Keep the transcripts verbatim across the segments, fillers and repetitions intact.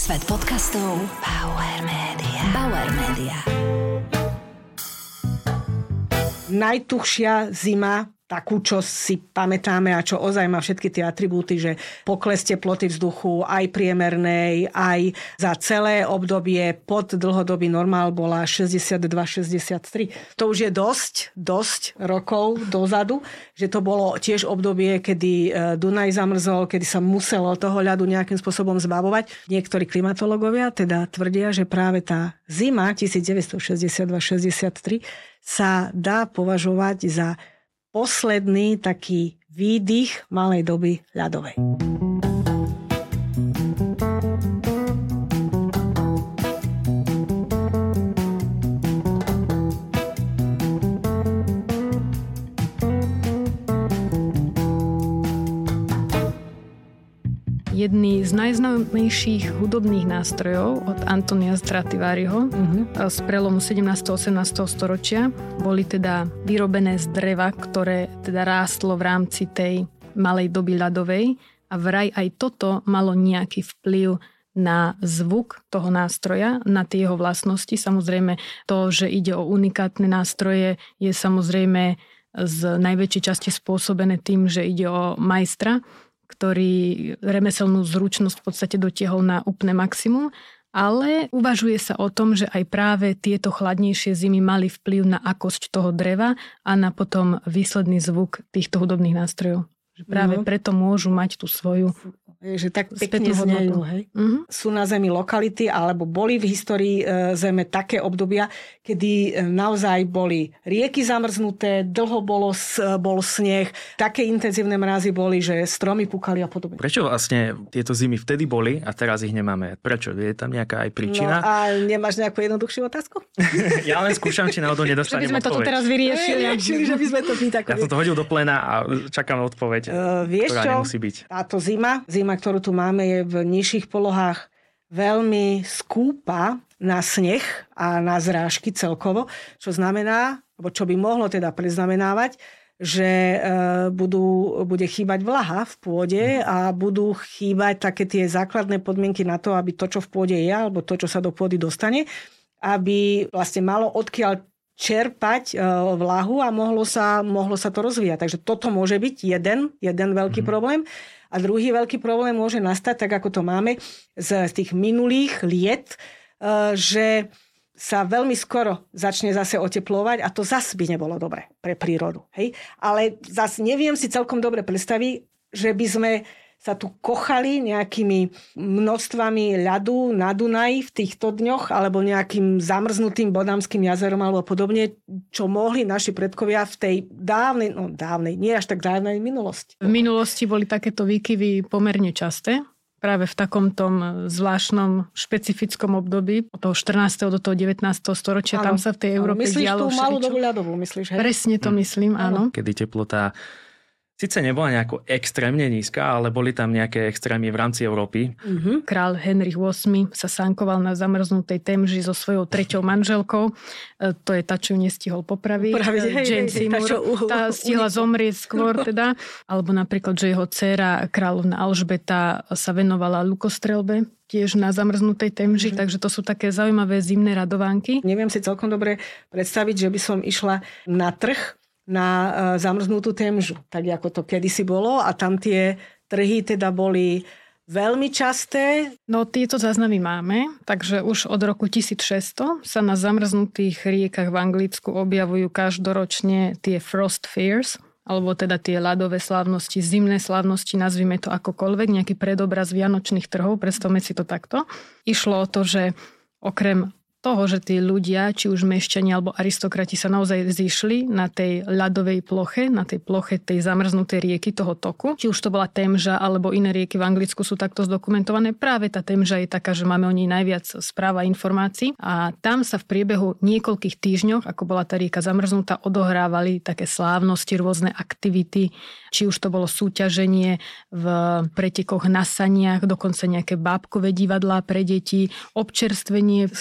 Svet podcastov Bauer Media. Bauer Media. Najtuchšia zima, takú, čo si pamätáme a čo ozaj má všetky tie atribúty, že pokles teploty vzduchu aj priemernej, aj za celé obdobie pod dlhodobý normál bola šesťdesiatdva šesťdesiattri. To už je dosť, dosť rokov dozadu, že to bolo tiež obdobie, kedy Dunaj zamrzol, kedy sa muselo toho ľadu nejakým spôsobom zbavovať. Niektorí klimatológovia teda tvrdia, že práve tá zima devätnásťstošesťdesiatdva šesťdesiattri sa dá považovať za posledný taký výdych malej doby ľadovej. Jedný z najznámejších hudobných nástrojov od Antonia Stradiváriho uh-huh. z prelomu sedemnásteho a osemnásteho storočia boli teda vyrobené z dreva, ktoré teda rástlo v rámci tej malej doby ľadovej a vraj aj toto malo nejaký vplyv na zvuk toho nástroja, na tie jeho vlastnosti. Samozrejme to, že ide o unikátne nástroje, je samozrejme z najväčšej časti spôsobené tým, že ide o majstra, ktorý remeselnú zručnosť v podstate dotiahol na úplné maximum, ale uvažuje sa o tom, že aj práve tieto chladnejšie zimy mali vplyv na akosť toho dreva a na potom výsledný zvuk týchto hudobných nástrojov. Že práve no. preto môžu mať tú svoju že tak pekne znejú, hej. Uh-huh. Sú na Zemi lokality, alebo boli v histórii e, Zeme také obdobia, kedy e, naozaj boli rieky zamrznuté, dlho bolo, bol sneh, také intenzívne mrazy boli, že stromy púkali a podobne. Prečo vlastne tieto zimy vtedy boli a teraz ich nemáme? Prečo? Je tam nejaká aj príčina? No a nemáš nejakú jednoduchšiu otázku? Ja len skúšam, či náhodou nedostanem odpoveď. Že by sme toto teraz vyriešili. Vyriešili, že by sme to byť. Ja som to hodil do pléna a čakám odpoveď, uh, vieš ktorá čo? Nemusí byť. Táto zima, zima ktorú tu máme, je v nižších polohách veľmi skúpa na sneh a na zrážky celkovo, čo znamená, alebo čo by mohlo teda predznamenávať, že budú, bude chýbať vlaha v pôde a budú chýbať také tie základné podmienky na to, aby to, čo v pôde je, alebo to, čo sa do pôdy dostane, aby vlastne malo odkiaľ čerpať vlahu a mohlo sa, mohlo sa to rozvíjať. Takže toto môže byť jeden, jeden veľký mm. problém. A druhý veľký problém môže nastať, tak ako to máme z tých minulých liet, že sa veľmi skoro začne zase oteplovať a to zase by nebolo dobre pre prírodu. Hej? Ale zase neviem si celkom dobre predstaviť, že by sme sa tu kochali nejakými množstvami ľadu na Dunaji v týchto dňoch alebo nejakým zamrznutým Bodamským jazerom alebo podobne, čo mohli naši predkovia v tej dávnej, no dávnej, nie až tak dávnej minulosti. V minulosti boli takéto výkyvy pomerne časté. Práve v takomto zvláštnom špecifickom období od toho štrnásteho do toho devätnásteho storočia, áno, tam sa v tej Európe myslíš dialo tú malú dobu ľadovú, myslíš, hej? Presne to hm. myslím, áno. Kedy teplota sice nebola nejako extrémne nízka, ale boli tam nejaké extrémy v rámci Európy. Uh-huh. Král Henrich ôsmy sa sánkoval na zamrznutej Temži so svojou treťou manželkou. E, to je tá, čo nestihol popraviť. Praviť, hej, Jane hej, Seymour. Tá, uh, tá stihla uh, zomrieť skôr teda. Alebo napríklad, že jeho dcéra kráľovna Alžbeta sa venovala lukostrelbe tiež na zamrznutej Temži, uh-huh. takže to sú také zaujímavé zimné radovánky. Neviem si celkom dobre predstaviť, že by som išla na trh na zamrznutú Temžu, tak ako to kedysi bolo a tam tie trhy teda boli veľmi časté. No tieto záznamy máme, takže už od roku tisícšesťsto sa na zamrznutých riekach v Anglicku objavujú každoročne tie frost fairs, alebo teda tie ľadové slávnosti, zimné slávnosti, nazvime to akokoľvek, nejaký predobraz vianočných trhov, predstavme si to takto. Išlo o to, že okrem toho, že tí ľudia, či už mešťania alebo aristokrati sa naozaj zišli na tej ľadovej ploche, na tej ploche tej zamrznutej rieky, toho toku. Či už to bola Temža alebo iné rieky v Anglicku sú takto zdokumentované. Práve tá Temža je taká, že máme o nej najviac správ a informácií. A tam sa v priebehu niekoľkých týždňoch, ako bola tá rieka zamrznutá, odohrávali také slávnosti, rôzne aktivity. Či už to bolo súťaženie v pretekoch na saniach, dokonca nejaké bábkové divadlá pre deti, občerstvenie pre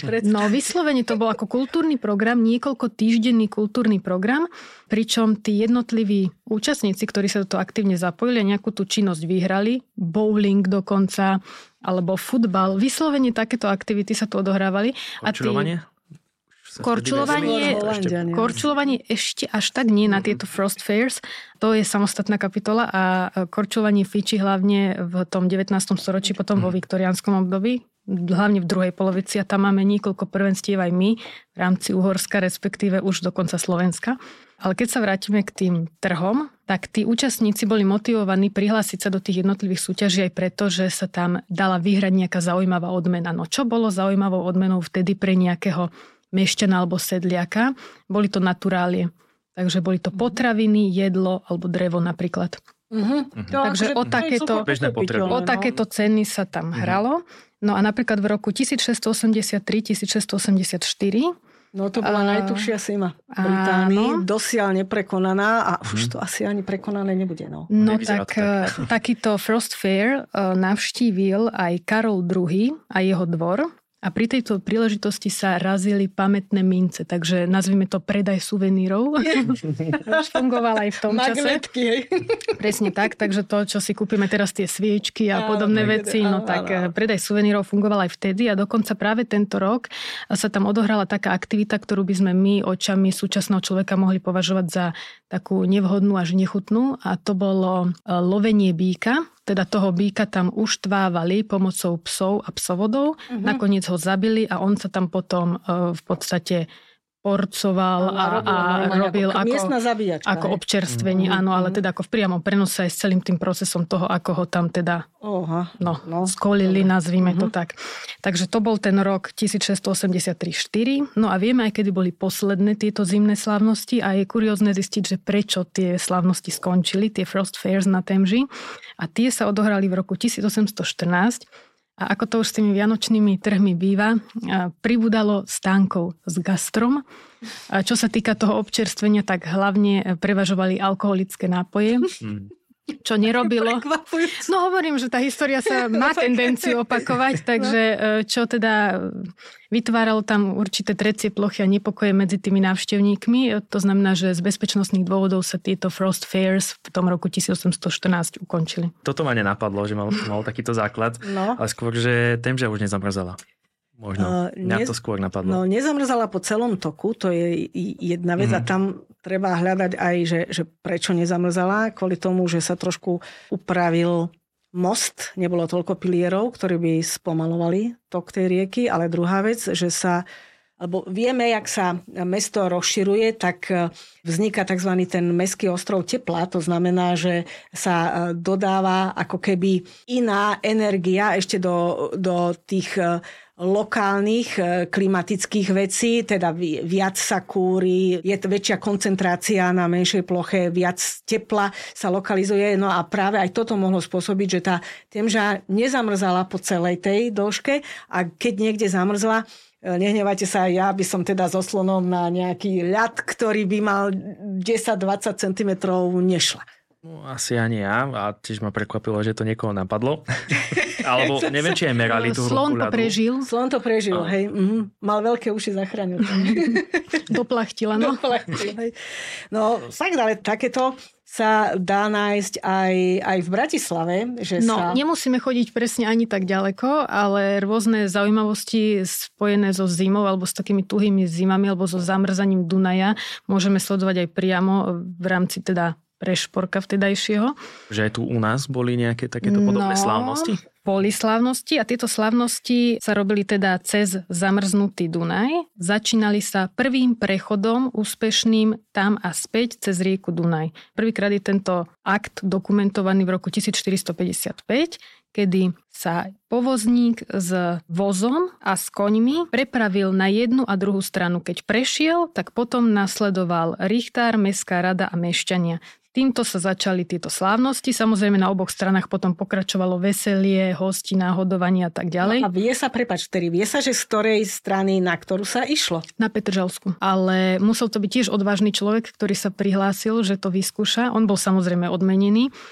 predstaviť. No vyslovene to bol ako kultúrny program, niekoľko týždenný kultúrny program, pričom tí jednotliví účastníci, ktorí sa do toho aktívne zapojili a nejakú tú činnosť vyhrali, bowling dokonca, alebo futbal, vyslovene takéto aktivity sa tu odohrávali. Korčulovanie? Korčulovanie, korčulovanie ešte až tak nie na tieto Frost Fairs. To je samostatná kapitola a korčulovanie fičí hlavne v tom devätnástom storočí, potom vo viktoriánskom období, hlavne v druhej polovici a tam máme niekoľko prvenstiev aj my v rámci Uhorska, respektíve už dokonca Slovenska. Ale keď sa vrátime k tým trhom, tak tí účastníci boli motivovaní prihlásiť sa do tých jednotlivých súťaží aj preto, že sa tam dala vyhrať nejaká zaujímavá odmena. No čo bolo zaujímavou odmenou vtedy pre nejakého mešťana alebo sedliaka? Boli to naturálie. Takže boli to potraviny, jedlo alebo drevo napríklad. Uh-huh. Takže o takéto, o takéto ceny sa tam uh-huh. hralo. No a napríklad v roku tisícšesťstoosemdesiattri tisícšesťstoosemdesiatštyri no to bola a... najtužšia sima v Británii, dosiaľ neprekonaná a už to asi ani prekonané nebude. No, no tak, tak takýto Frost Fair navštívil aj Karol druhý. a jeho dvor. A pri tejto príležitosti sa razili pamätné mince, takže nazvime to predaj suvenírov. Už fungoval aj v tom Magnetky, čase. Hej. Presne tak, takže to, čo si kúpime teraz, tie sviečky a podobné veci, no tak predaj suvenírov fungoval aj vtedy a dokonca práve tento rok sa tam odohrala taká aktivita, ktorú by sme my očami súčasného človeka mohli považovať za takú nevhodnú až nechutnú a to bolo lovenie býka. Teda toho býka tam uštvávali pomocou psov a psovodov. Uh-huh. Nakoniec ho zabili a on sa tam potom uh, v podstate porcoval a, a, a robil ako, miestna zabíjačka, ako občerstvenie, mm-hmm. áno, ale teda ako v priamom prenose aj s celým tým procesom toho, ako ho tam teda Oha, no, no, skolili, nazvime mm-hmm. to tak. Takže to bol ten rok tisícšesťstoosemdesiattri štyri. No a vieme aj, kedy boli posledné tieto zimné slávnosti a je kuriózne zistiť, že prečo tie slávnosti skončili, tie Frost Fairs na Temži. A tie sa odohrali v roku tisícosemstoštrnásť. A ako to už s tými vianočnými trhmi býva, pribúdalo stánkov s gastrom. A čo sa týka toho občerstvenia, tak hlavne prevažovali alkoholické nápoje. Mm. Čo nerobilo. No hovorím, že tá história sa má tendenciu opakovať, takže čo teda vytváralo tam určité trecie plochy a nepokoje medzi tými návštevníkmi. To znamená, že z bezpečnostných dôvodov sa tieto Frost Fairs v tom roku tisícosemstoštrnásť ukončili. Toto ma nenapadlo, že mal, mal takýto základ, no. Ale skôr, že Temža už nezamrzala. Možno. Mňa uh, to skôr napadlo. No, nezamrzala po celom toku, to je jedna vec mm. a tam treba hľadať aj, že, že prečo nezamrzala, kvôli tomu, že sa trošku upravil most, nebolo toľko pilierov, ktorí by spomalovali tok tej rieky, ale druhá vec, že sa, alebo vieme, jak sa mesto rozširuje, tak vzniká tzv. Ten mestský ostrov tepla, to znamená, že sa dodáva ako keby iná energia ešte do, do tých lokálnych klimatických vecí, teda viac sa kúri, je väčšia koncentrácia na menšej ploche, viac tepla sa lokalizuje, no a práve aj toto mohlo spôsobiť, že tá Temža nezamrzala po celej tej dĺžke a keď niekde zamrzla, nehnevajte sa, ja by som teda so slonom na nejaký ľad, ktorý by mal desať až dvadsať centimetrov nešla. No, asi ani ja. A tiež ma prekvapilo, že to niekoho napadlo. Alebo neviem, či aj merali tú Slon to prežil. Slon to prežil, no. Hej. Mm-hmm. Mal veľké uši, zachránil. Doplachtila, no. Doplachtila, hej. No, tak ale takéto sa dá nájsť aj, aj v Bratislave. Že no, sa... nemusíme chodiť presne ani tak ďaleko, ale rôzne zaujímavosti spojené so zimou alebo s takými tuhými zimami alebo so zamrzaním Dunaja môžeme sledovať aj priamo v rámci teda Prešporka vtedajšieho. Že aj tu u nás boli nejaké takéto podobné no, slávnosti? Boli slávnosti a tieto slávnosti sa robili teda cez zamrznutý Dunaj. Začínali sa prvým prechodom úspešným tam a späť cez rieku Dunaj. Prvýkrát je tento akt dokumentovaný v roku tisícštyristopäťdesiatpäť, kedy sa povozník s vozom a s koňmi prepravil na jednu a druhú stranu. Keď prešiel, tak potom nasledoval richtár, mestská rada a mešťania. Týmto sa začali tieto slávnosti. Samozrejme na oboch stranách potom pokračovalo veselie, hostina, hodovanie a tak ďalej. No a vie sa, prepáč, ktorý vie sa, že z ktorej strany, na ktorú sa išlo? Na Petržalsku. Ale musel to byť tiež odvážny človek, ktorý sa prihlásil, že to vyskúša. On bol samozrejme odmenený.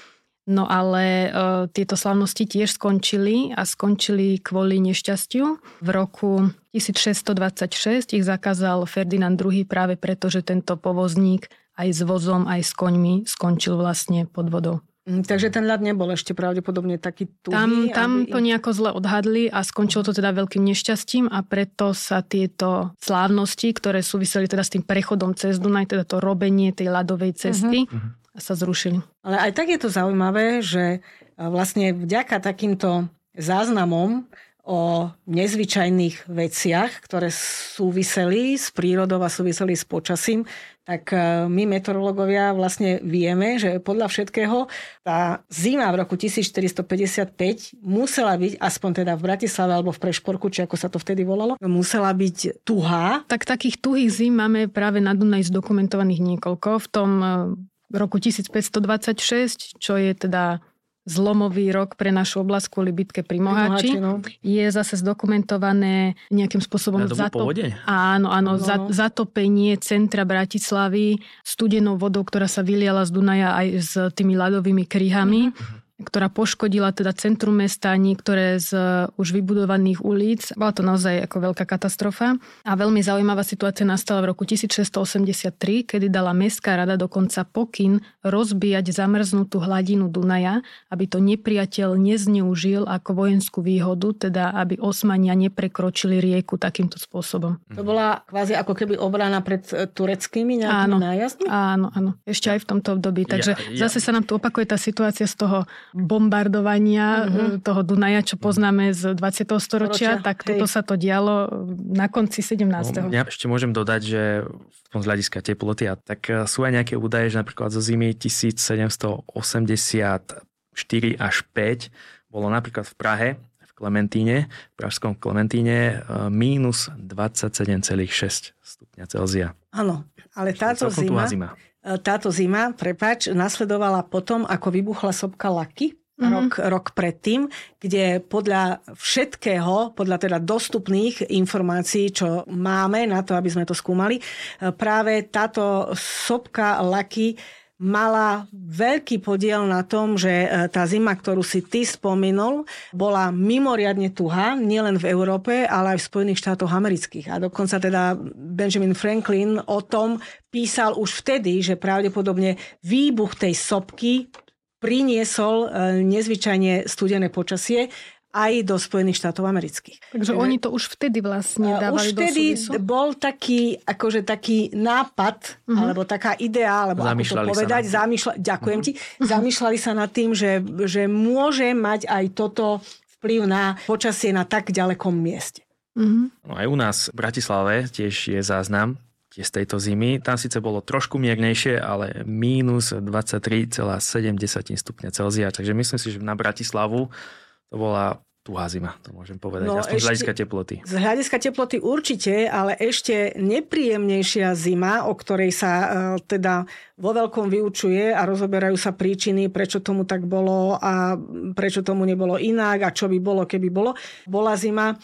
No ale e, tieto slávnosti tiež skončili a skončili kvôli nešťastiu. V roku tisícšesťstodvadsaťšesť ich zakázal Ferdinand druhý. práve preto, že tento povozník aj s vozom, aj s koňmi skončil vlastne pod vodou. Takže ten ľad nebol ešte pravdepodobne taký tuhý. Tam, tam aby... to nejako zle odhadli a skončilo to teda veľkým nešťastím a preto sa tieto slávnosti, ktoré súviseli teda s tým prechodom cez Dunaj, teda to robenie tej ľadovej cesty, uh-huh. sa zrušili. Ale aj tak je to zaujímavé, že vlastne vďaka takýmto záznamom o nezvyčajných veciach, ktoré súviseli s prírodou a súviseli s počasím, tak my meteorológovia vlastne vieme, že podľa všetkého tá zima v roku tisícštyristopäťdesiatpäť musela byť, aspoň teda v Bratislave alebo v Prešporku, či ako sa to vtedy volalo, musela byť tuhá. Tak takých tuhých zim máme práve na Dunaji zdokumentovaných niekoľko. V tom roku tisícpäťstodvadsaťšesť, čo je teda zlomový rok pre našu oblasť kvôli bitke pri Moháči, no. je zase zdokumentované nejakým spôsobom zatop... áno, áno, no. za, zatopenie centra Bratislavy studenou vodou, ktorá sa vyliala z Dunaja aj s tými ľadovými kryhami. Mm-hmm. ktorá poškodila teda centrum mesta, niektoré z už vybudovaných ulic. Bola to naozaj ako veľká katastrofa. A veľmi zaujímavá situácia nastala v roku tisícšesťstoosemdesiattri, kedy dala mestská rada dokonca pokyn rozbíjať zamrznutú hladinu Dunaja, aby to nepriateľ nezneužil ako vojenskú výhodu, teda aby Osmania neprekročili rieku takýmto spôsobom. To bola kvázi ako keby obrana pred tureckými nejakými nájazdmi? Áno, áno. Ešte aj v tomto období. Takže ja, ja. zase sa nám tu opakuje tá situácia z toho bombardovania uh-huh. toho Dunaja, čo poznáme z dvadsiateho storočia, Storočia. tak Hej. toto sa to dialo na konci sedemnásteho. No, ja ešte môžem dodať, že z hľadiska teploty, a tak sú aj nejaké údaje, že napríklad zo zimy tisícsedemstoosemdesiatštyri až päť bolo napríklad v Prahe, v Klementíne, v pražskom Klementíne mínus dvadsaťsedem celá šesť stupňa Celzia. Áno, ale táto zima... zima. Táto zima, prepáč, nasledovala potom, ako vybuchla sopka Laki, mm-hmm. rok, rok predtým, kde podľa všetkého, podľa teda dostupných informácií, čo máme na to, aby sme to skúmali, práve táto sopka Laki mala veľký podiel na tom, že tá zima, ktorú si ty spomenul, bola mimoriadne tuhá, nielen v Európe, ale aj v Spojených štátoch amerických. A dokonca teda Benjamin Franklin o tom písal už vtedy, že pravdepodobne výbuch tej sopky priniesol nezvyčajne studené počasie aj do Spojených štátov amerických. Takže oni to už vtedy vlastne dávali už vtedy do súvisu? Bol taký, akože taký nápad, uh-huh. alebo taká idea, alebo ako to povedať, zamýšľa, ďakujem uh-huh. ti, zamýšľali sa nad tým, že, že môže mať aj toto vplyv na počasie na tak ďalekom mieste. Uh-huh. No aj u nás v Bratislave tiež je záznam z tejto zimy. Tam síce bolo trošku miernejšie, ale mínus dvadsaťtri celá sedem stupňa Celzia. Takže myslím si, že na Bratislavu to bola tuhá zima, to môžem povedať. No, aspoň z hľadiska teploty. Z hľadiska teploty určite, ale ešte nepríjemnejšia zima, o ktorej sa e, teda vo veľkom vyučuje a rozoberajú sa príčiny, prečo tomu tak bolo a prečo tomu nebolo inak a čo by bolo, keby bolo. Bola zima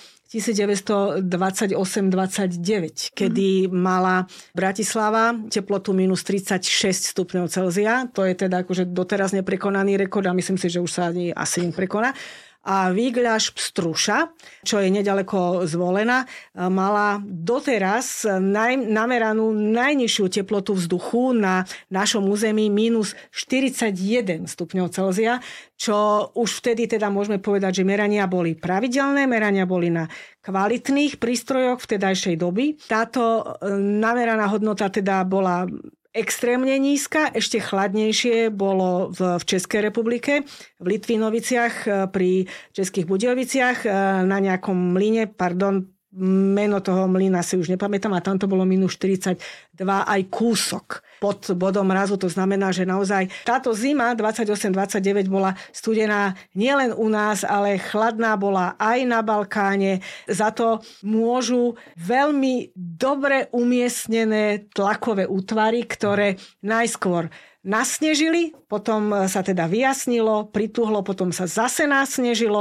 devätnásťstodvadsaťosem dvadsaťdeväť, kedy mm. mala Bratislava teplotu minus tridsaťšesť stupňov Celzia. To je teda akože doteraz neprekonaný rekord a myslím si, že už sa ani asi neprekoná. A Výgľaš Pstruša, čo je nedaleko Zvolena, mala doteraz naj, nameranú najnižšiu teplotu vzduchu na našom území minus štyridsaťjeden stupňov Celzia, čo už vtedy teda môžeme povedať, že merania boli pravidelné, merania boli na kvalitných prístrojoch vtedajšej doby. Táto nameraná hodnota teda bola extrémne nízka, ešte chladnejšie bolo v, v Českej republike, v Litvinoviciach, pri Českých Budějoviciach, na nejakom mlyne, pardon, meno toho mlyna si už nepamätám, a tam to bolo minus štyridsaťdva aj kúsok pod bodom mrazu. To znamená, že naozaj táto zima dvadsaťosem dvadsaťdeväť bola studená nielen u nás, ale chladná bola aj na Balkáne. Za to môžu veľmi dobre umiestnené tlakové útvary, ktoré najskôr nasnežili, potom sa teda vyjasnilo, prituhlo, potom sa zase nasnežilo.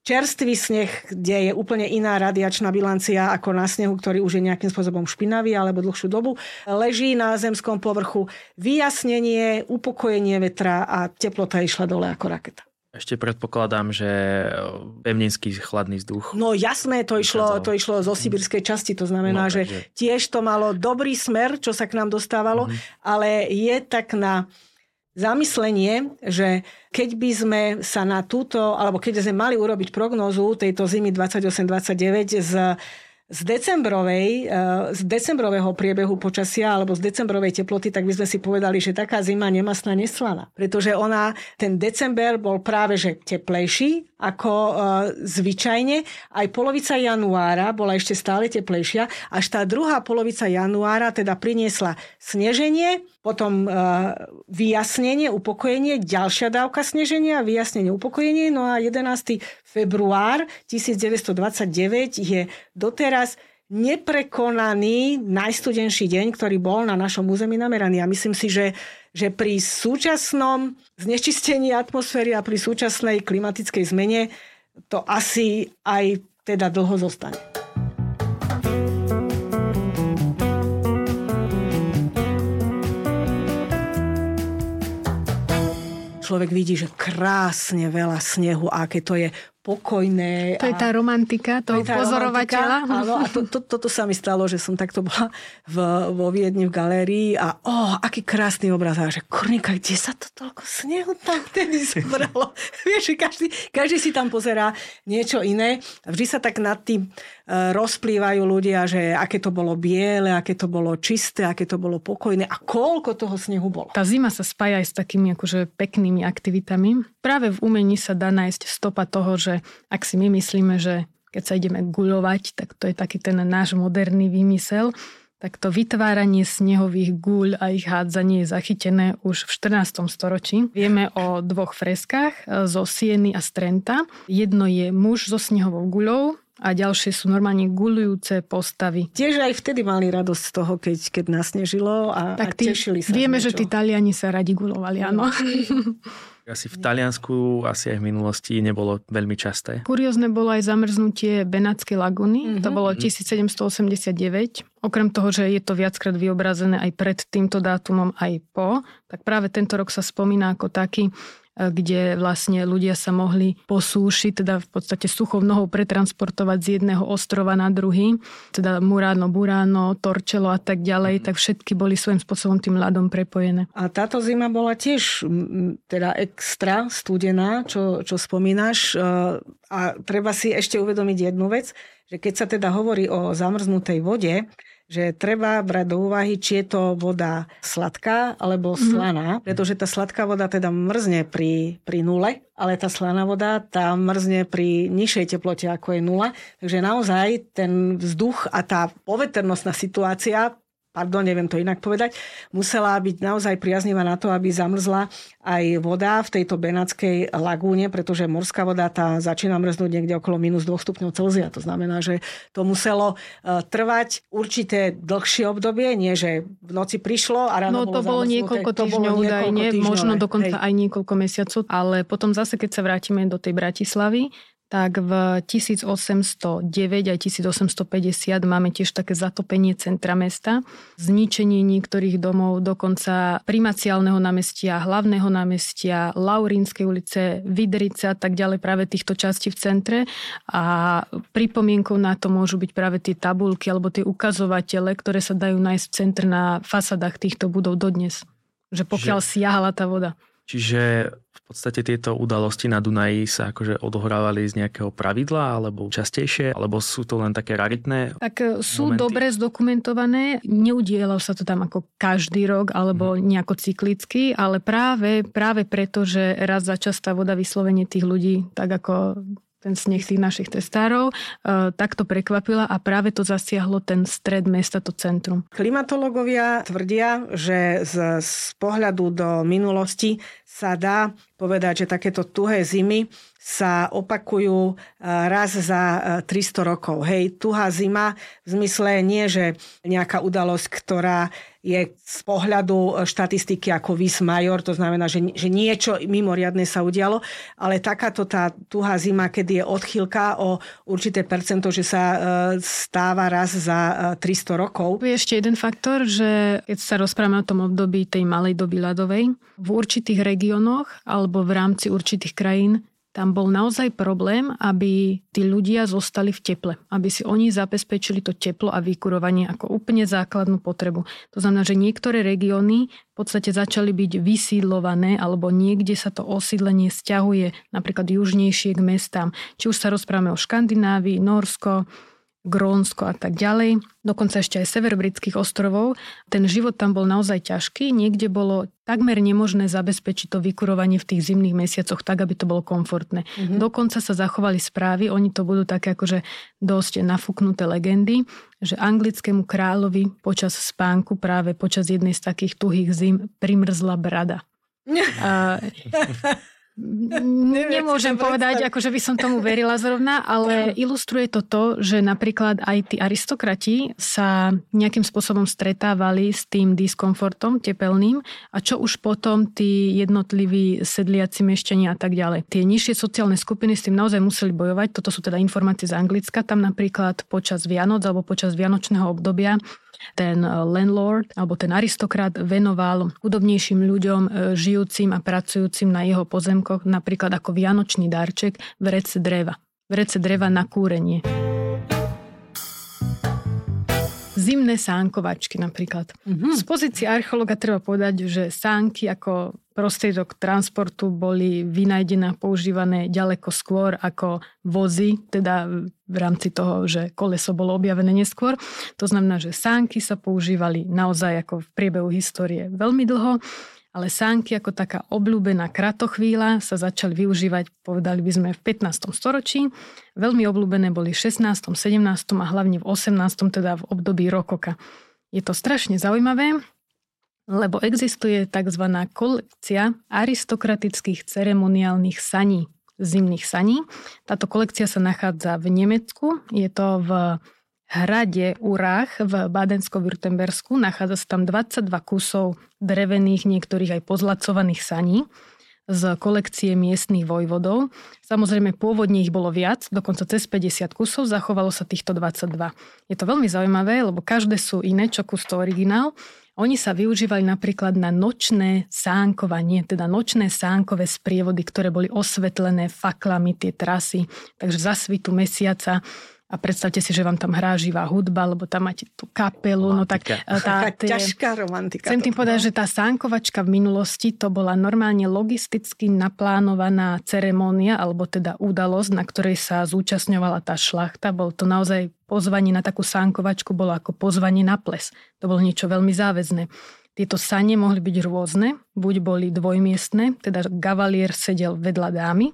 čerstvý sneh, kde je úplne iná radiačná bilancia ako na snehu, ktorý už je nejakým spôsobom špinavý alebo dlhšiu dobu, leží na zemskom povrchu, vyjasnenie, upokojenie vetra a teplota išla dole ako raketa. Ešte predpokladám, že pevninský chladný vzduch. No jasné, to išlo, to išlo zo sibírskej časti, to znamená, no, že tiež to malo dobrý smer, čo sa k nám dostávalo, mm-hmm. ale je tak na zamyslenie, že keď by sme sa na túto, alebo keď sme mali urobiť prognózu tejto zimy dvadsaťosem dvadsaťdeväť z Z decembrovej, z decembrového priebehu počasia alebo z decembrovej teploty, tak by sme si povedali, že taká zima nemastná, neslaná. Pretože ona, ten december bol práve že teplejší ako uh, zvyčajne. Aj polovica januára bola ešte stále teplejšia. Až tá druhá polovica januára teda priniesla sneženie, potom uh, vyjasnenie, upokojenie, ďalšia dávka sneženia, vyjasnenie, upokojenie. No a jedenásteho február devätnásťstodvadsaťdeväť je doteraz neprekonaný najstudenší deň, ktorý bol na našom území nameraný. A myslím si, že, že pri súčasnom znečistení atmosféry a pri súčasnej klimatickej zmene to asi aj teda dlho zostane. Človek vidí, že krásne veľa snehu, aké to je pokojné. To je tá romantika toho pozorovateľa. Áno, a to, to, toto sa mi stalo, že som takto bola v, vo Viedni v galérii a oh, aký krásny obraz. A že kurníka, kde sa to toľko snehu tam vtedy zobralo? Vieš, každý, každý si tam pozerá niečo iné. Vždy sa tak nad tým uh, rozplývajú ľudia, že aké to bolo biele, aké to bolo čisté, aké to bolo pokojné a koľko toho snehu bolo. Tá zima sa spája aj s takými akože peknými aktivitami. Práve v umení sa dá nájsť stopa toho, že ak si my myslíme, že keď sa ideme guľovať, tak to je taký ten náš moderný výmysel, tak to vytváranie snehových guľ a ich hádzanie je zachytené už v štrnástom storočí. Vieme o dvoch freskách zo Sieny a z Trenta. Jedno je muž so snehovou guľou a ďalšie sú normálne guľujúce postavy. Tiež aj vtedy mali radosť z toho, keď, keď nasnežilo a, tak tí, a tešili sa. Vieme, že tí Taliani sa radi guľovali, áno. Asi v Taliansku, asi aj v minulosti nebolo veľmi časté. Kuriózne bolo aj zamrznutie Benátskej lagúny. Mm-hmm. To bolo tisícsedemstoosemdesiatdeväť. Okrem toho, že je to viackrát vyobrazené aj pred týmto dátumom, aj po, tak práve tento rok sa spomína ako taký, kde vlastne ľudia sa mohli po súši, teda v podstate suchou nohou pretransportovať z jedného ostrova na druhý, teda Murano, Burano, Torcello a tak ďalej, tak všetky boli svojím spôsobom tým ľadom prepojené. A táto zima bola tiež teda extra studená, čo, čo spomínaš. A treba si ešte uvedomiť jednu vec, že keď sa teda hovorí o zamrznutej vode, že treba brať do úvahy, či je to voda sladká alebo slaná, mm-hmm. pretože tá sladká voda teda mrzne pri, pri nule, ale tá slaná voda tá mrzne pri nižšej teplote ako je nula. Takže naozaj ten vzduch a tá poveternostná situácia, pardon, neviem to inak povedať, musela byť naozaj priaznivá na to, aby zamrzla aj voda v tejto Benátskej lagúne, pretože morská voda tá začína mrznúť niekde okolo minus dva stupňov Celzia. To znamená, že to muselo trvať určité dlhšie obdobie, nie že v noci prišlo a ráno no, bolo to bolo niekoľko týždňov údajne, možno dokonca hej. aj niekoľko mesiacov, ale potom zase, keď sa vrátime do tej Bratislavy, tak v tisícosemstodeväť aj tisícosemstopäťdesiat máme tiež také zatopenie centra mesta, zničenie niektorých domov, dokonca Primaciálneho námestia, Hlavného námestia, Laurínskej ulice, Vydrice a tak ďalej, práve týchto častí v centre. A pripomienkou na to môžu byť práve tie tabulky alebo tie ukazovatele, ktoré sa dajú nájsť v centre na fasadách týchto budov dodnes. Že pokiaľ že... siahala tá voda. Čiže v podstate tieto udalosti na Dunaji sa akože odohrávali z nejakého pravidla, alebo častejšie, alebo sú to len také raritné Tak sú momenty? dobre zdokumentované. Neudielalo sa to tam ako každý rok, alebo hmm. nejako cyklicky, ale práve, práve preto, že raz za čas tá voda vyslovene tých ľudí, tak ako ten sneh tých našich testárov, e, tak to prekvapila a práve to zasiahlo ten stred mesta, to centrum. Klimatológovia tvrdia, že z, z pohľadu do minulosti sa dá povedať, že takéto tuhé zimy sa opakujú raz za tristo rokov. Hej, tuhá zima v zmysle nie, že nejaká udalosť, ktorá je z pohľadu štatistiky ako vis major, to znamená, že, že niečo mimoriadne sa udialo, ale takáto tá tuhá zima, keď je odchýlka o určité percento, že sa stáva raz za tristo rokov. Je ešte jeden faktor, že keď sa rozprávame o tom období tej malej doby ľadovej, v určitých regiónoch alebo v rámci určitých krajín tam bol naozaj problém, aby tí ľudia zostali v teple. Aby si oni zabezpečili to teplo a vykurovanie ako úplne základnú potrebu. To znamená, že niektoré regióny v podstate začali byť vysídlované alebo niekde sa to osídlenie sťahuje napríklad južnejšie k mestám. Či už sa rozprávame o Škandinávii, Nórsko, Grónsko a tak ďalej. Dokonca ešte aj sever britských ostrovov. Ten život tam bol naozaj ťažký. Niekde bolo takmer nemožné zabezpečiť to vykurovanie v tých zimných mesiacoch tak, aby to bolo komfortné. Mm-hmm. Dokonca sa zachovali správy, oni to budú také akože dosť nafúknuté legendy, že anglickému kráľovi počas spánku, práve počas jednej z takých tuhých zim, primrzla brada. A nemôžem povedať, akože by som tomu verila zrovna, ale ilustruje to to, že napríklad aj tí aristokrati sa nejakým spôsobom stretávali s tým diskomfortom tepelným a čo už potom tí jednotliví sedliaci mešťania a tak ďalej. Tie nižšie sociálne skupiny s tým naozaj museli bojovať. Toto sú teda informácie z Anglicka. Tam napríklad počas Vianoc alebo počas vianočného obdobia ten landlord alebo ten aristokrat venoval chudobnejším ľuďom žijúcim a pracujúcim na jeho pozemkoch napríklad ako vianočný darček vrece dreva. Vrece dreva na kúrenie. Zimné sánkovačky napríklad. Mm-hmm. Z pozície archeológa treba povedať, že sánky ako prostriedok transportu boli vynajdené a používané ďaleko skôr ako vozy, teda v rámci toho, že koleso bolo objavené neskôr. To znamená, že sánky sa používali naozaj ako v priebehu histórie veľmi dlho, ale sánky ako taká obľúbená kratochvíľa sa začali využívať, povedali by sme, v pätnástom storočí. Veľmi obľúbené boli v šestnástom, sedemnástom a hlavne v osemnástom, teda v období rokoka. Je to strašne zaujímavé, lebo existuje tzv. Kolekcia aristokratických ceremoniálnych saní, zimných saní. Táto kolekcia sa nachádza v Nemecku. Je to v hrade Urach v Bádensko-Württembersku. Nachádza sa tam dvadsaťdva kusov drevených, niektorých aj pozlacovaných saní z kolekcie miestnych vojvodov. Samozrejme, pôvodne ich bolo viac, dokonca cez päťdesiat kusov, zachovalo sa týchto dvadsaťdva. Je to veľmi zaujímavé, lebo každé sú iné, čo kus to originál. Oni sa využívali napríklad na nočné sánkovanie, teda nočné sánkové sprievody, ktoré boli osvetlené faklami, tie trasy, takže za svitu mesiaca. A predstavte si, že vám tam hrá živá hudba, lebo tam máte tú kapelu. No tak tá, tie, ťažká romantika. Chcem tým povedať, že tá sánkovačka v minulosti to bola normálne logisticky naplánovaná ceremónia, alebo teda udalosť, na ktorej sa zúčastňovala tá šlachta. Bol to naozaj pozvanie na takú sánkovačku, bolo ako pozvanie na ples. To bolo niečo veľmi záväzné. Tieto sane mohli byť rôzne, buď boli dvojmiestne, teda gavalier sedel vedľa dámy,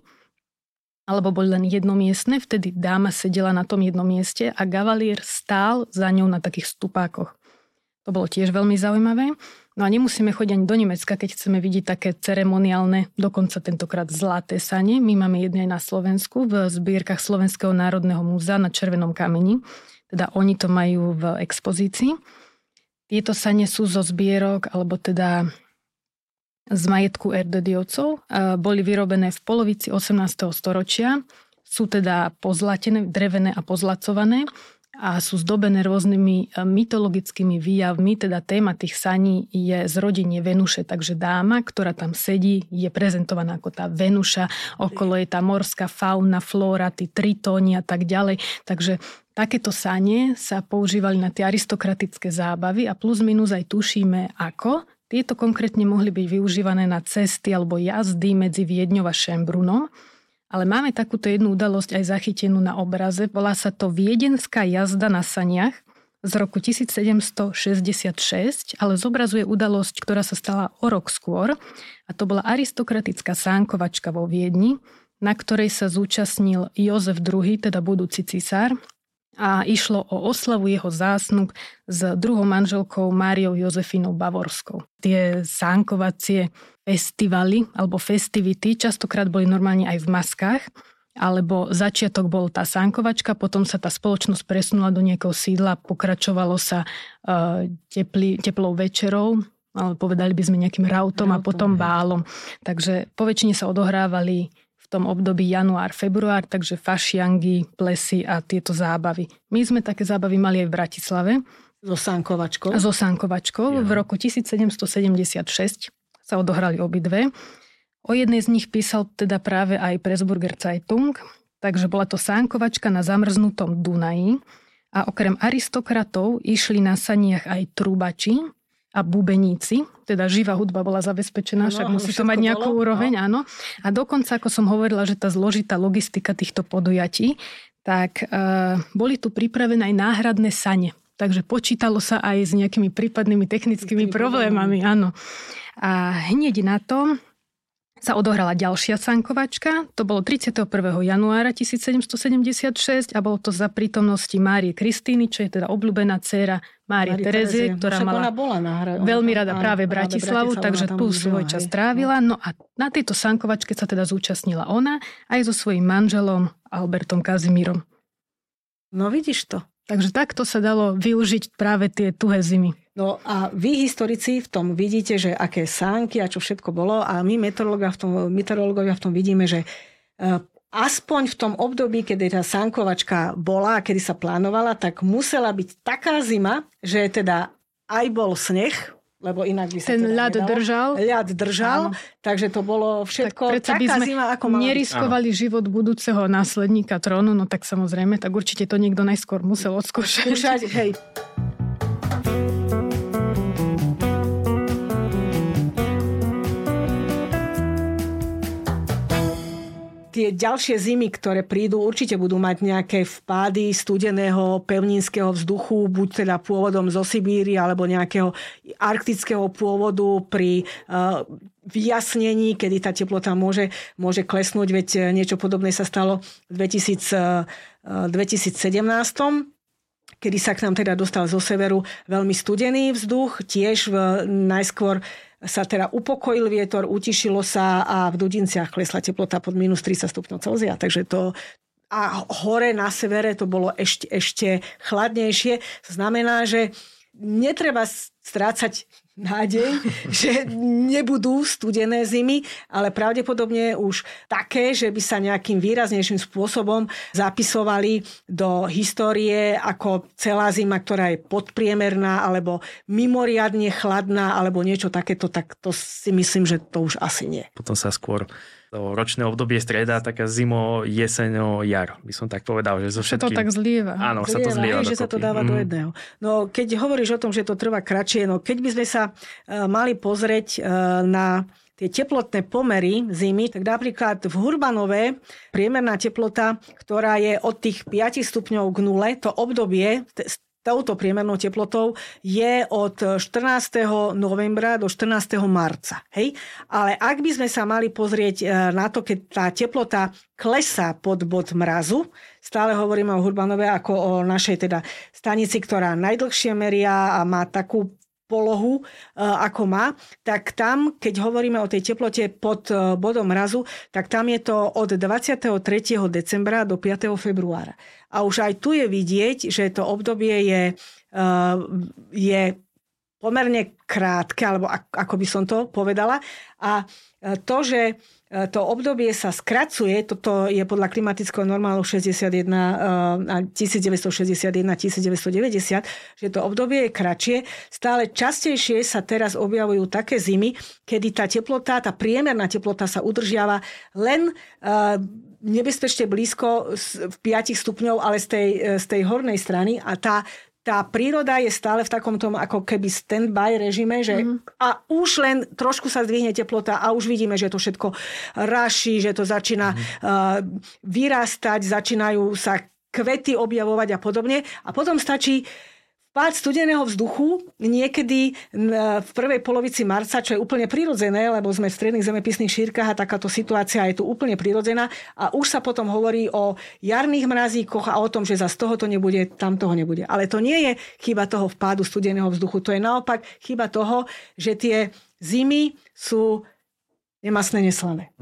alebo boli len jednomiestne, vtedy dáma sedela na tom jednom mieste a gavalier stál za ňou na takých stupákoch. To bolo tiež veľmi zaujímavé. No a nemusíme chodiť ani do Nemecka, keď chceme vidieť také ceremoniálne, dokonca tentokrát zlaté sane. My máme jedné aj na Slovensku, v zbierkach Slovenského národného múzea na Červenom kameni. Teda oni to majú v expozícii. Tieto sane sú zo zbierok, alebo teda z majetku Erdődyovcov. Boli vyrobené v polovici osemnásteho storočia. Sú teda pozlatené, drevené a pozlacované a sú zdobené rôznymi mytologickými výjavmi. Teda téma tých saní je zrodenie Venuše. Takže dáma, ktorá tam sedí, je prezentovaná ako tá Venuša. Okolo je tá morská fauna, flóra, tí tritóni a tak ďalej. Takže takéto sane sa používali na tie aristokratické zábavy a plus minus aj tušíme ako. Tieto konkrétne mohli byť využívané na cesty alebo jazdy medzi Viedňou a Schönbrunnom. Ale máme takúto jednu udalosť aj zachytenú na obraze. Volá sa to Viedenská jazda na saniach z roku tisícsedemstošesťdesiatšesť, ale zobrazuje udalosť, ktorá sa stala o rok skôr. A to bola aristokratická sánkovačka vo Viedni, na ktorej sa zúčastnil Jozef druhý, teda budúci cisár. A išlo o oslavu jeho zásnub s druhou manželkou Máriou Jozefínou Bavorskou. Tie sánkovacie festivaly alebo festivity častokrát boli normálne aj v maskách. alebo začiatok bol tá sánkovačka, potom sa tá spoločnosť presunula do nejakého sídla, pokračovalo sa uh, teplý, teplou večerou, ale povedali by sme nejakým rautom, rautom a potom bálom. Takže po väčšine sa odohrávali v tom období január, február, takže fašiangy, plesy a tieto zábavy. My sme také zábavy mali aj v Bratislave. So sánkovačkou. So sánkovačkou. Ja. V roku tisícsedemstosedemdesiatšesť sa odohrali obidve. O jednej z nich písal teda práve aj Pressburger Zeitung, takže bola to sánkovačka na zamrznutom Dunaji a okrem aristokratov išli na saniach aj trubači a bubeníci, teda živá hudba bola zabezpečená, no, však musí to mať nejakú bolo, úroveň, no. áno. A dokonca, ako som hovorila, že tá zložitá logistika týchto podujatí, tak uh, boli tu pripravené aj náhradné sane. Takže počítalo sa aj s nejakými prípadnými technickými problémami, áno. A hneď na to sa odohrala ďalšia sánkovačka. To bolo tridsiateho prvého januára tisícsedemstosedemdesiatšesť a bolo to za prítomnosti Márie Kristíny, čo je teda obľúbená dcéra Márie Terezie, ktorá mala bola hra... veľmi rada práve Bratislavu, takže tu svoj čas trávila. No a na tejto sánkovačke sa teda zúčastnila ona aj so svojím manželom Albertom Kazimírom. No vidíš to. Takže takto sa dalo využiť práve tie tuhé zimy. No a vy, historici, v tom vidíte, že aké sánky a čo všetko bolo a my, meteorológovia v tom, meteorológovia v tom vidíme, že aspoň v tom období, kedy tá sánkovačka bola a kedy sa plánovala, tak musela byť taká zima, že teda aj bol sneh, lebo inak by sa ten teda ľad nedalo. držal. Ľad držal, áno. Takže to bolo všetko tak taká zima, ako mala. Neriskovali áno. život budúceho následníka trónu, no tak samozrejme, tak určite to niekto najskôr musel odskúšať. Skúšať, hej. Tie ďalšie zimy, ktoré prídu, určite budú mať nejaké vpády studeného pevninského vzduchu, buď teda pôvodom zo Sibíry, alebo nejakého arktického pôvodu pri uh, vyjasnení, kedy tá teplota môže, môže klesnúť, veď niečo podobné sa stalo v dvetisícsedemnásť, kedy sa k nám teda dostal zo severu veľmi studený vzduch, tiež v, najskôr sa teda upokojil vietor, utišilo sa a v Dudinciach klesla teplota pod mínus tridsať stupňov Celzia. Takže to a hore na severe to bolo ešte, ešte chladnejšie. To znamená, že netreba strácať nádej, že nebudú studené zimy, ale pravdepodobne už také, že by sa nejakým výraznejším spôsobom zapisovali do histórie ako celá zima, ktorá je podpriemerná alebo mimoriadne chladná alebo niečo takéto, tak to si myslím, že to už asi nie. Potom sa skôr to ročné obdobie strieda taká zimo, jeseň, jar. By som tak povedal, že zo všetkým... Sa to tak zlieva. Áno, zlieva, sa to zlieva. Aj, že sa to dáva mm. do jedného. No, keď hovoríš o tom, že to trvá kratšie, no keď by sme sa uh, mali pozrieť uh, na tie teplotné pomery zimy, tak napríklad v Hurbanove priemerná teplota, ktorá je od tých päť stupňov k nule, to obdobie touto priemernou teplotou je od štrnásteho novembra do štrnásteho marca. Hej? Ale ak by sme sa mali pozrieť na to, keď tá teplota klesá pod bod mrazu, stále hovoríme o Hurbanove ako o našej teda stanici, ktorá najdlhšie meria a má takú polohu, ako má, tak tam, keď hovoríme o tej teplote pod bodom mrazu, tak tam je to od dvadsiateho tretieho decembra do piateho februára. A už aj tu je vidieť, že to obdobie je, je pomerne krátke, alebo ako by som to povedala. A to, že to obdobie sa skracuje, toto je podľa klimatického normálu šesťdesiatjeden, devätnásťstošesťdesiatjeden devätnásťstodeväťdesiat, že to obdobie je kratšie. Stále častejšie sa teraz objavujú také zimy, kedy tá teplota, tá priemerná teplota sa udržiava len nebezpečne blízko v päť stupňov, ale z tej, z tej hornej strany a tá Tá príroda je stále v takom tom ako keby stand-by režime, že mm. a už len trošku sa zdvihne teplota a už vidíme, že to všetko raší, že to začína mm. uh, vyrastať, začínajú sa kvety objavovať a podobne. A potom stačí pád studeného vzduchu niekedy v prvej polovici marca, čo je úplne prirodzené, lebo sme v stredných zemepisných šírkach a takáto situácia je tu úplne prirodzená a už sa potom hovorí o jarných mrazíkoch a o tom, že za z toho to nebude, tam toho nebude. Ale to nie je chyba toho vpádu studeného vzduchu, to je naopak chyba toho, že tie zimy sú nemastné, neslané.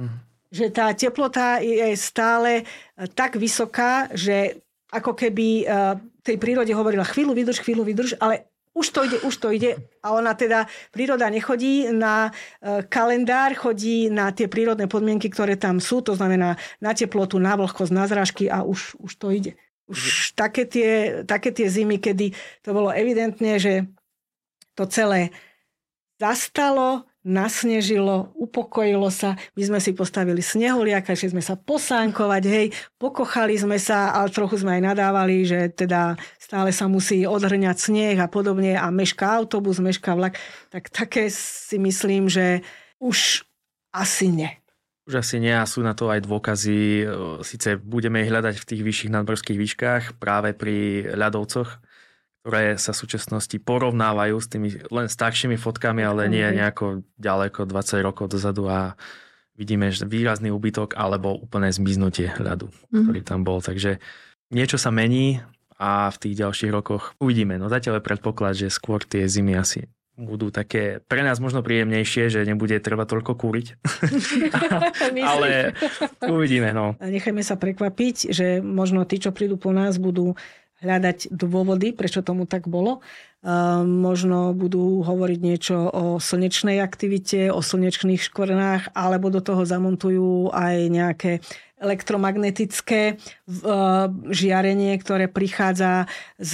že tá teplota je stále tak vysoká, že ako keby tej prírode hovorila chvíľu vydrž, chvíľu vydrž, ale už to ide, už to ide. A ona teda, príroda nechodí na kalendár, chodí na tie prírodné podmienky, ktoré tam sú, to znamená na teplotu, na vlhkosť, na zrážky a už, už to ide. Už také tie, také tie zimy, kedy to bolo evidentne, že to celé zastalo, nasnežilo, upokojilo sa, my sme si postavili snehuliaka, že sme sa posánkovať, hej, pokochali sme sa, ale trochu sme aj nadávali, že teda stále sa musí odhrňať sneh a podobne a mešká autobus, mešká vlak, tak také si myslím, že už asi nie. Už asi nie a sú na to aj dôkazy, síce budeme ich hľadať v tých vyšších nadmorských výškach, práve pri ľadovcoch, ktoré sa v súčasnosti porovnávajú s tými len staršími fotkami, ale nie nejako ďaleko, dvadsať rokov dozadu a vidíme že výrazný úbytok alebo úplné zmiznutie ľadu, mm-hmm. ktorý tam bol. Takže niečo sa mení a v tých ďalších rokoch uvidíme. No zatiaľ je predpoklad, že skôr tie zimy asi budú také pre nás možno príjemnejšie, že nebude treba toľko kúriť. Ale uvidíme. No. Nechajme sa prekvapiť, že možno tí, čo prídu po nás, budú hľadať dôvody, prečo tomu tak bolo. Uh, možno budú hovoriť niečo o slnečnej aktivite, o slnečných škvrnách, alebo do toho zamontujú aj nejaké elektromagnetické uh, žiarenie, ktoré prichádza z,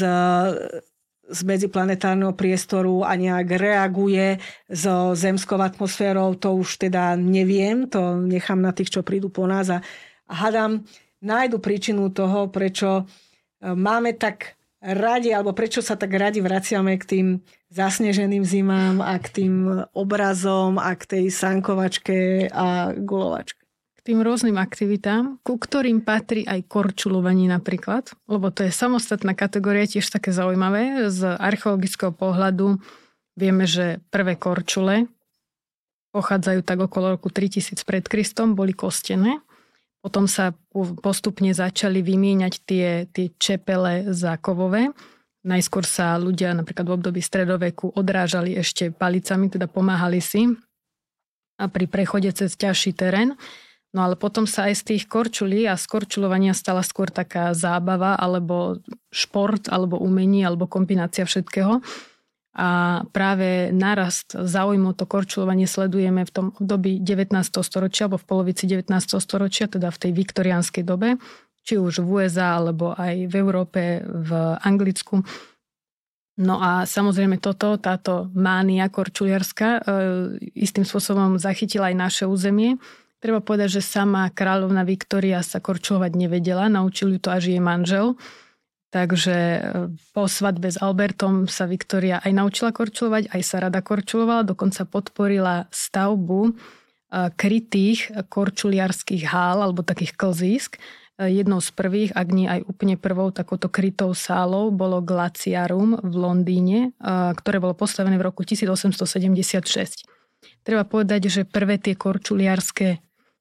z medziplanetárneho priestoru a nejak reaguje so zemskou atmosférou. To už teda neviem, to nechám na tých, čo prídu po nás a, a hádam, nájdu príčinu toho, prečo máme tak radi, alebo prečo sa tak radi vraciame k tým zasneženým zimám a k tým obrazom a k tej sankovačke a gulovačke. K tým rôznym aktivitám, ku ktorým patrí aj korčulovanie napríklad, lebo to je samostatná kategória, tiež také zaujímavé. Z archeologického pohľadu vieme, že prvé korčule pochádzajú tak okolo roku tritisíc pred Kristom, boli kostené. Potom sa postupne začali vymieňať tie, tie čepele zákovové. Najskôr sa ľudia napríklad v období stredoveku odrážali ešte palicami, teda pomáhali si a pri prechode cez ťažší terén. No ale potom sa aj z tých korčulí a z korčulovania stala skôr taká zábava alebo šport, alebo umenie, alebo kombinácia všetkého. A práve narast záujmu to korčulovanie sledujeme v tom období devätnásteho storočia alebo v polovici devätnásteho storočia, teda v tej viktoriánskej dobe, či už v ú es á alebo aj v Európe, v Anglicku. No a samozrejme toto, táto mánia korčuliarska e, istým spôsobom zachytila aj naše územie. Treba povedať, že sama kráľovna Viktória sa korčulovať nevedela, naučil ju to až jej manžel. Takže po svadbe s Albertom sa Viktória aj naučila korčulovať, aj sa rada korčulovala, dokonca podporila stavbu krytých korčuliarských hál alebo takých klzísk. Jednou z prvých, ak nie aj úplne prvou takouto krytou sálou bolo Glaciarum v Londýne, ktoré bolo postavené v roku tisícosemstosedemdesiatšesť. Treba povedať, že prvé tie korčuliarské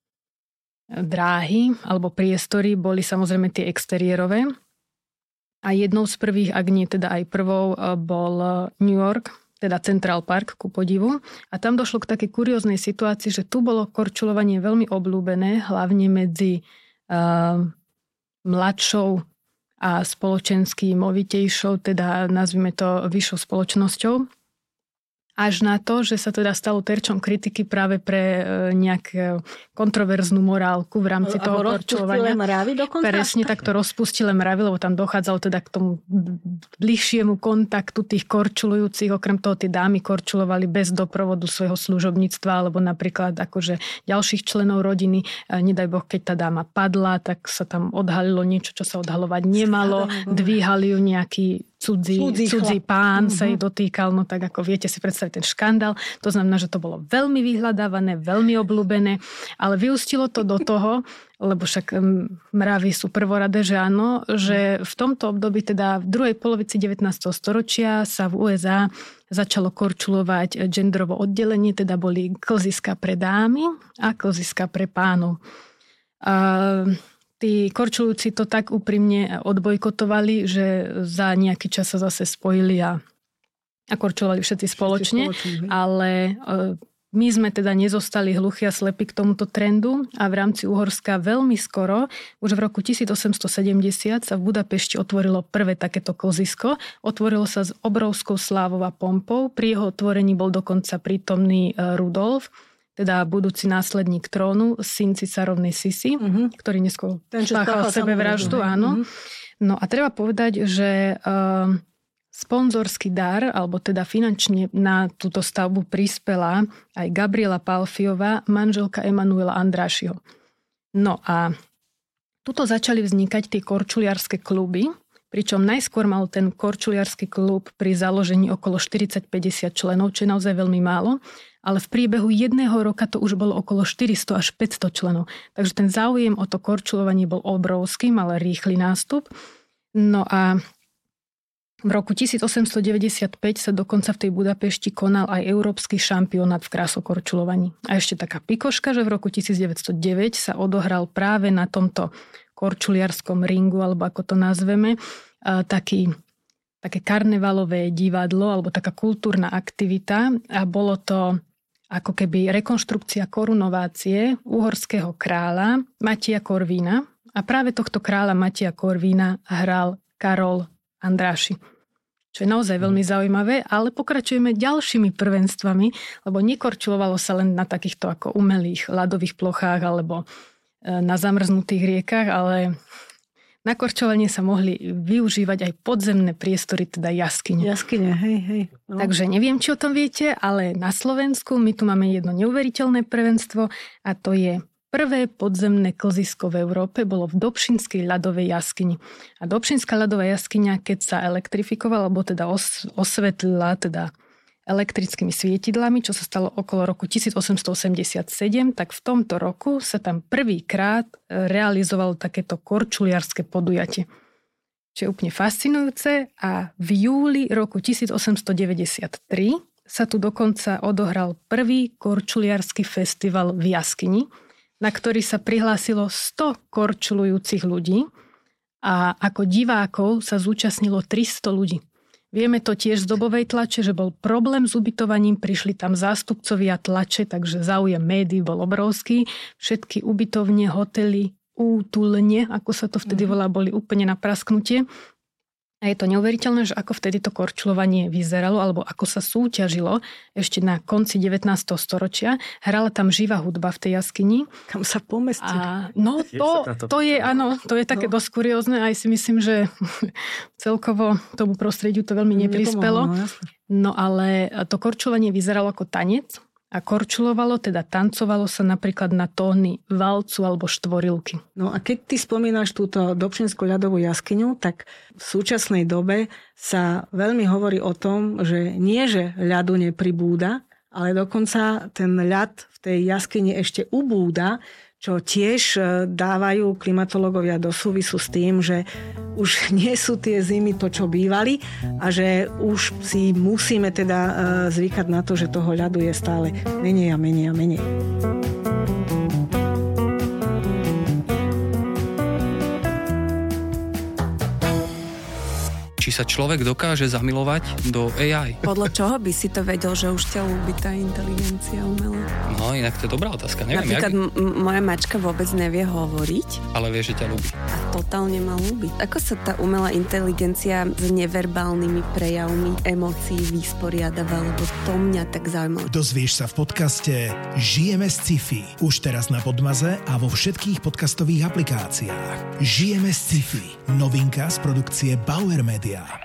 dráhy alebo priestory boli samozrejme tie exteriérové. A jednou z prvých, ak nie teda aj prvou, bol New York, teda Central Park, ku podivu. A tam došlo k takej kurióznej situácii, že tu bolo korčulovanie veľmi obľúbené, hlavne medzi uh, mladšou a spoločensky movitejšou, teda nazvime to vyššou spoločnosťou. Až na to, že sa teda stalo terčom kritiky práve pre nejakú kontroverznú morálku v rámci toho korčulovania. Mravy dokonca? Presne takto rozpustile mravy, lebo tam dochádzalo teda k tomu bližšiemu kontaktu tých korčulujúcich. Okrem toho tie dámy korčulovali bez doprovodu svojho služobníctva, alebo napríklad akože ďalších členov rodiny. Nedaj Boh, keď tá dáma padla, tak sa tam odhalilo niečo, čo sa odhalovať nemalo. Dvíhali ju nejaký cudzí, cudzí, cudzí pán uh-huh. sa jej dotýkal, no tak ako viete si predstaviť ten škandál. To znamená, že to bolo veľmi vyhľadávané, veľmi obľúbené, ale vyústilo to do toho, lebo však mravy sú prvoradé, že áno, že v tomto období, teda v druhej polovici devätnásteho storočia sa v ú es á začalo korčulovať genderovo oddelenie, teda boli klziska pre dámy a klziska pre pánov. A tí korčulujúci to tak úprimne odbojkotovali, že za nejaký čas sa zase spojili a, a korčulovali všetci spoločne. Všetci spoločne. Ale My sme teda nezostali hluchí a slepí k tomuto trendu a v rámci Uhorska veľmi skoro, už v roku tisícosemstosedemdesiat sa v Budapešti otvorilo prvé takéto klzisko. Otvorilo sa s obrovskou slávou a pompou. Pri jeho otvorení bol dokonca prítomný Rudolf, teda budúci následník trónu, syn cisárovnej Sisy, mm-hmm. ktorý neskôr spáchal sebevraždu. Áno. Mm-hmm. No a treba povedať, že uh, sponzorský dar, alebo teda finančne na túto stavbu prispela aj Gabriela Palfiová, manželka Emanuela Andrášiho. No a tuto začali vznikať tie korčuliarske kluby, pričom najskôr mal ten korčuliarsky klub pri založení okolo štyridsať päťdesiat členov, čo je naozaj veľmi málo, ale v priebehu jedného roka to už bolo okolo štyristo až päťsto členov. Takže ten záujem o to korčulovanie bol obrovský, mal rýchly nástup. No a v roku tisícosemstodeväťdesiatpäť sa dokonca v tej Budapešti konal aj európsky šampionát v krásokorčulovaní. A ešte taká pikoška, že v roku tisícdeväťstodeväť sa odohral práve na tomto korčuliarskom ringu, alebo ako to nazveme, taký, také karnevalové divadlo, alebo taká kultúrna aktivita. A bolo to ako keby rekonštrukcia korunovácie uhorského kráľa Matija Korvína. A práve tohto kráľa Matija Korvína hral Karol Andráši. Čo je naozaj veľmi zaujímavé, ale pokračujeme ďalšími prvenstvami, lebo nekorčulovalo sa len na takýchto ako umelých ľadových plochách alebo na zamrznutých riekach, ale na korčovanie sa mohli využívať aj podzemné priestory, teda jaskyne. Jaskyne, hej, hej. No. Takže neviem, či o tom viete, ale na Slovensku my tu máme jedno neuveriteľné prvenstvo a to je prvé podzemné klzisko v Európe, bolo v Dobšinskej ľadovej jaskyni. A Dobšinská ľadová jaskyňa, keď sa elektrifikovala, alebo teda os- osvetlila teda elektrickými svietidlami, čo sa stalo okolo roku tisícosemstoosemdesiatsedem, tak v tomto roku sa tam prvýkrát realizovalo takéto korčuliarske podujatie. Čo je úplne fascinujúce a v júli roku tisícosemstodeväťdesiattri sa tu dokonca odohral prvý korčuliarsky festival v jaskyni, na ktorý sa prihlásilo sto korčulujúcich ľudí a ako divákov sa zúčastnilo tristo ľudí. Vieme to tiež z dobovej tlače, že bol problém s ubytovaním, prišli tam zástupcovia tlače, takže záujem médií bol obrovský. Všetky ubytovne, hotely, útulne, ako sa to vtedy volá, boli úplne na prasknutie. A je to neuveriteľné, že ako vtedy to korčulovanie vyzeralo, alebo ako sa súťažilo ešte na konci devätnásteho storočia. Hrala tam živá hudba v tej jaskyni. Kam sa pomestili. A no to, to je, áno, to je také no. dosť kuriózne. Aj si myslím, že celkovo tomu prostrediu to veľmi neprispelo. No, no ale to korčulovanie vyzeralo ako tanec. A korčulovalo, teda tancovalo sa napríklad na tóny valcu alebo štvorilky. No a keď ty spomínaš túto Dobšinskú ľadovú jaskyňu, tak v súčasnej dobe sa veľmi hovorí o tom, že nie, že ľadu nepribúda, ale dokonca ten ľad v tej jaskyni ešte ubúda, čo tiež dávajú klimatológovia do súvisu s tým, že už nie sú tie zimy to, čo bývali a že už si musíme teda zvykať na to, že toho ľadu je stále menej a menej a menej. Či sa človek dokáže zamilovať do á í? Podľa čoho by si to vedel, že už ťa ľúbi tá inteligencia umelá? No, inak to je dobrá otázka. Neviem, Napríklad jak... m- moja mačka vôbec nevie hovoriť. Ale vie, že ťa ľúbi. A totálne ma ľúbi. Ako sa tá umelá inteligencia s neverbálnymi prejavmi emócií vysporiadava, lebo to mňa tak zaujímavé. Dozvieš sa v podcaste Žijeme z sci-fi. Už teraz na Podmaze a vo všetkých podcastových aplikáciách. Žijeme z sci-fi. Novinka z produkcie Bauer Media.